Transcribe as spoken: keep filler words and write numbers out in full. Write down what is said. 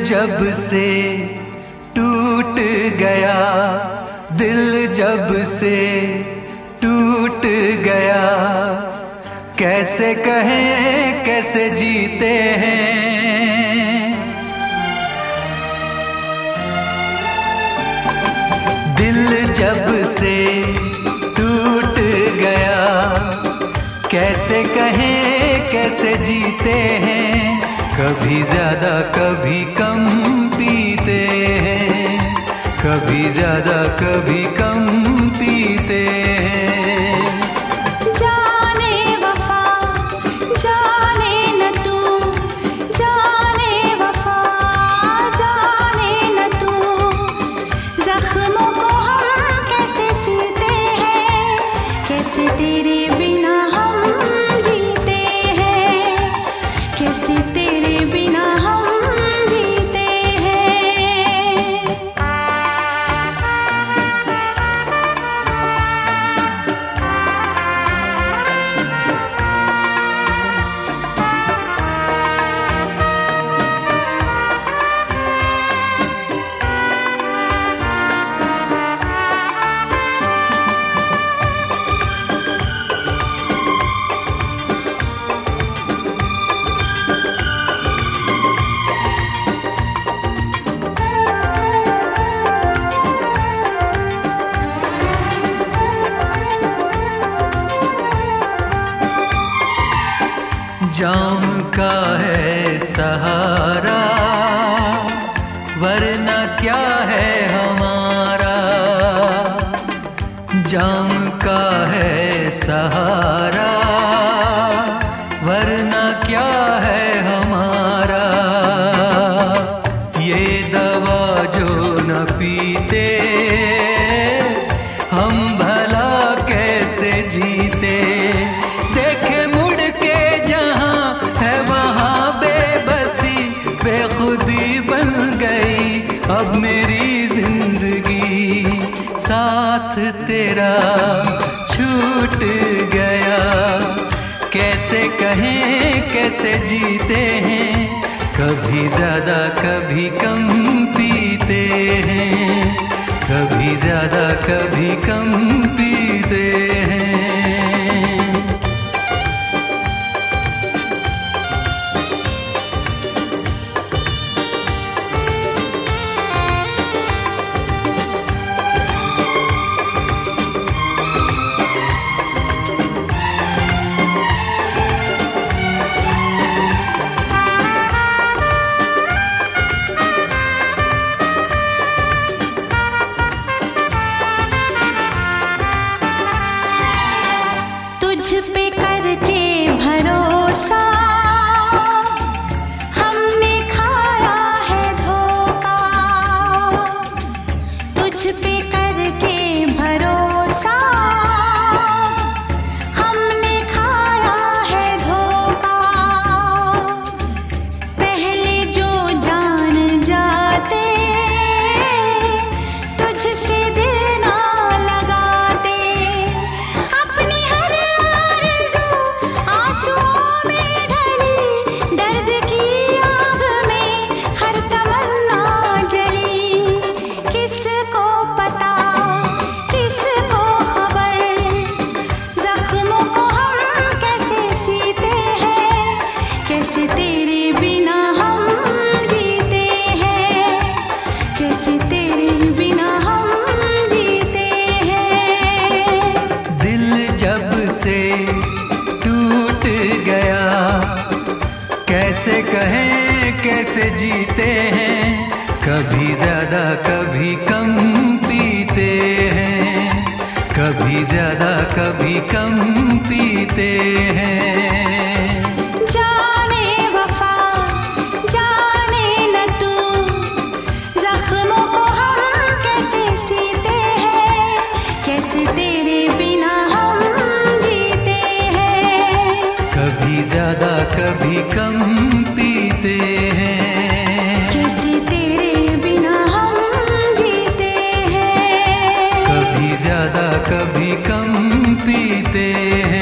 जब से टूट गया, दिल जब से टूट गया, कैसे कहें कैसे जीते हैं। दिल जब से टूट गया, कैसे कहें कैसे जीते हैं। कभी ज्यादा कभी कम पीते हैं, कभी ज्यादा कभी कम पीते हैं। जाने वफा जाने न तू, जाने वफा जाने न तू, जख्मों को हम कैसे सीते हैं, कैसे तेरे बिना हम जीते हैं, कैसे तेरे बिना हम जीते हैं। जाम का है सहारा, वरना क्या है हमारा। जाम का है सहारा, वरना क्या है हमारा। ये दवा जो न पीते, हम भला कैसे जीते। देखे मुड़ के जहाँ है वहाँ बेबसी, बेखुदी बन गई अब मेरी जिंदगी। साथ तेरा छूट गया, कैसे कहें कैसे जीते हैं। कभी ज्यादा कभी कम पीते हैं, कभी ज्यादा कभी कम पीते हैं। तुझ पे करके भरोसा हमने खाया है धोखा, तुझ पे करके भरोसा हमने खाया है धोखा। पहले जो जान जाते तुझसे दिल ना लगाते, अपनी हर आंसुओं में ढली दर्द की आग में हर तमन्ना जली। किसको पता किसको खबर, जख्मों को हम कैसे सीते हैं, कैसे तेरे बिना हम जीते हैं, कैसे तेरे बिना हम जीते हैं। दिल जब से टूट गया, कैसे कहें कैसे जीते हैं। कभी ज्यादा कभी कम पीते हैं, कभी ज्यादा कभी कम पीते हैं। जाने वफा जाने न तू, जख्मों को हम कैसे सीते हैं, कैसे तेरे बिना हम जीते हैं। कभी ज्यादा कभी कम पीते हैं, कैसे तेरे बिना हम जीते हैं। कभी ज्यादा कभी कम पीते हैं।